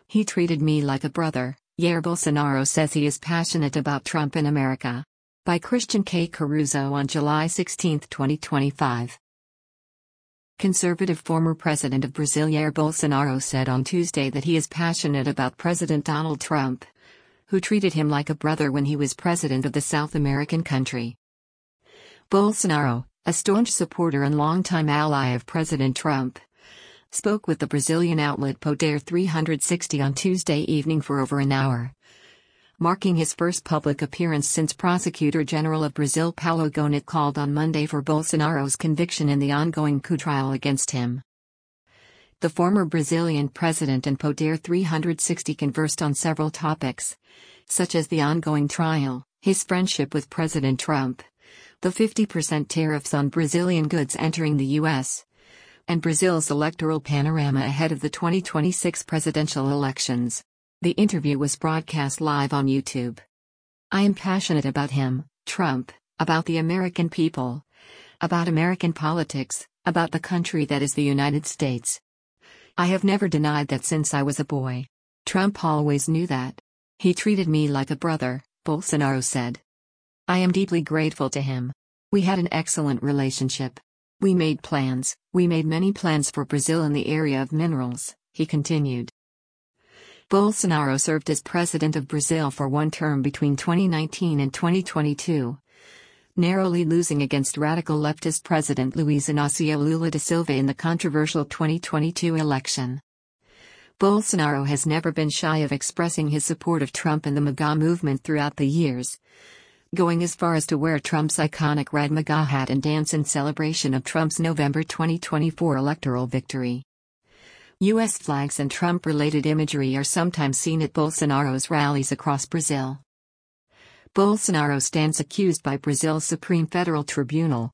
He treated me like a brother, Jair Bolsonaro says he is passionate about Trump in America. By Christian K. Caruso on July 16, 2025. Conservative former president of Brazil Jair Bolsonaro said on Tuesday that he is passionate about President Donald Trump, who treated him like a brother when he was president of the South American country. Bolsonaro, a staunch supporter and longtime ally of President Trump, spoke with the Brazilian outlet Poder 360 on Tuesday evening for over an hour, marking his first public appearance since Prosecutor General of Brazil Paulo Gonet called on Monday for Bolsonaro's conviction in the ongoing coup trial against him. The former Brazilian president and Poder 360 conversed on several topics, such as the ongoing trial, his friendship with President Trump, the 50% tariffs on Brazilian goods entering the U.S., and Brazil's electoral panorama ahead of the 2026 presidential elections. The interview was broadcast live on YouTube. I am passionate about him, Trump, about the American people, about American politics, about the country that is the United States. I have never denied that since I was a boy. Trump always knew that. He treated me like a brother, Bolsonaro said. I am deeply grateful to him. We had an excellent relationship. We made many plans for Brazil in the area of minerals, he continued. Bolsonaro served as president of Brazil for one term between 2019 and 2022, narrowly losing against radical leftist President Luiz Inácio Lula da Silva in the controversial 2022 election. Bolsonaro has never been shy of expressing his support of Trump and the MAGA movement throughout the years, going as far as to wear Trump's iconic red MAGA hat and dance in celebration of Trump's November 2024 electoral victory. U.S. flags and Trump-related imagery are sometimes seen at Bolsonaro's rallies across Brazil. Bolsonaro stands accused by Brazil's Supreme Federal Tribunal,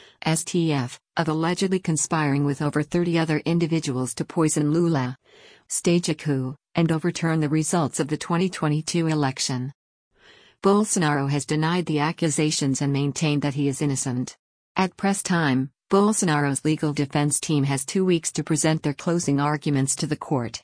STF, of allegedly conspiring with over 30 other individuals to poison Lula, stage a coup, and overturn the results of the 2022 election. Bolsonaro has denied the accusations and maintained that he is innocent. At press time, Bolsonaro's legal defense team has 2 weeks to present their closing arguments to the court.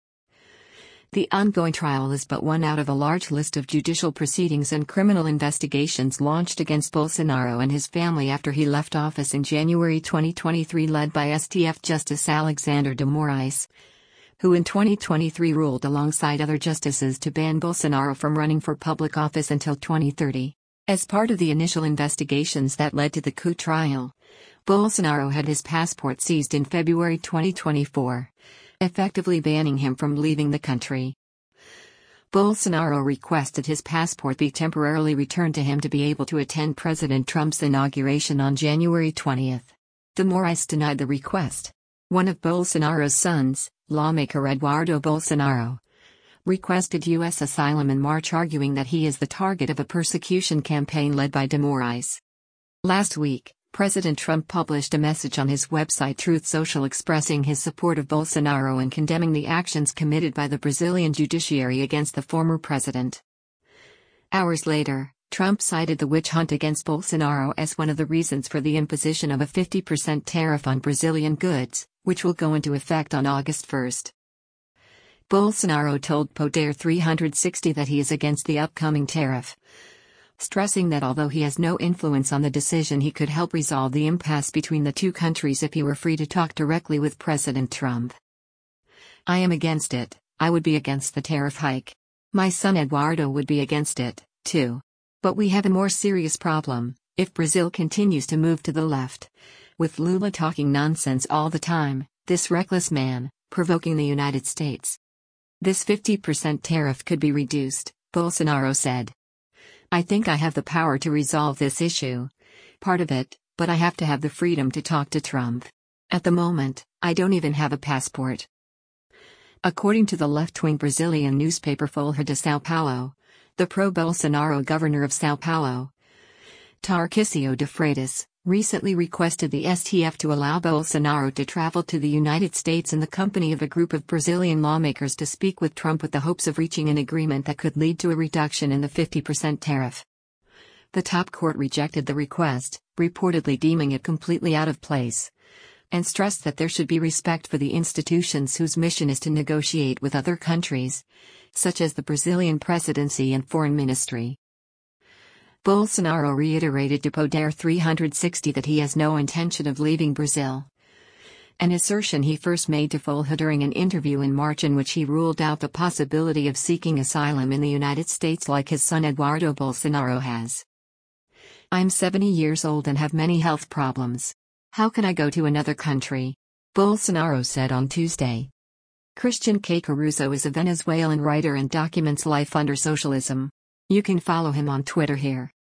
The ongoing trial is but one out of a large list of judicial proceedings and criminal investigations launched against Bolsonaro and his family after he left office in January 2023, led by STF Justice Alexandre de Moraes, who in 2023 ruled alongside other justices to ban Bolsonaro from running for public office until 2030. As part of the initial investigations that led to the coup trial, Bolsonaro had his passport seized in February 2024, effectively banning him from leaving the country. Bolsonaro requested his passport be temporarily returned to him to be able to attend President Trump's inauguration on January 20. De Moraes denied the request. One of Bolsonaro's sons, lawmaker Eduardo Bolsonaro, requested U.S. asylum in March, arguing that he is the target of a persecution campaign led by de Moraes. Last week, President Trump published a message on his website Truth Social expressing his support of Bolsonaro and condemning the actions committed by the Brazilian judiciary against the former president. Hours later, Trump cited the witch hunt against Bolsonaro as one of the reasons for the imposition of a 50% tariff on Brazilian goods, which will go into effect on August 1. Bolsonaro told Poder 360 that he is against the upcoming tariff, stressing that although he has no influence on the decision, he could help resolve the impasse between the two countries if he were free to talk directly with President Trump. I am against it. I would be against the tariff hike. My son Eduardo would be against it, too. But we have a more serious problem: if Brazil continues to move to the left, with Lula talking nonsense all the time, this reckless man, provoking the United States. This 50% tariff could be reduced, Bolsonaro said. I think I have the power to resolve this issue. Part of it, but I have to have the freedom to talk to Trump. At the moment, I don't even have a passport. According to the left-wing Brazilian newspaper Folha de São Paulo, the pro-Bolsonaro governor of São Paulo, Tarcísio de Freitas, recently requested the STF to allow Bolsonaro to travel to the United States in the company of a group of Brazilian lawmakers to speak with Trump with the hopes of reaching an agreement that could lead to a reduction in the 50% tariff. The top court rejected the request, reportedly deeming it completely out of place, and stressed that there should be respect for the institutions whose mission is to negotiate with other countries, such as the Brazilian presidency and foreign ministry. Bolsonaro reiterated to Poder 360 that he has no intention of leaving Brazil, an assertion he first made to Folha during an interview in March in which he ruled out the possibility of seeking asylum in the United States like his son Eduardo Bolsonaro has. "I'm 70 years old and have many health problems. How can I go to another country?" Bolsonaro said on Tuesday. Christian K. Caruso is a Venezuelan writer and documents life under socialism. You can follow him on Twitter here.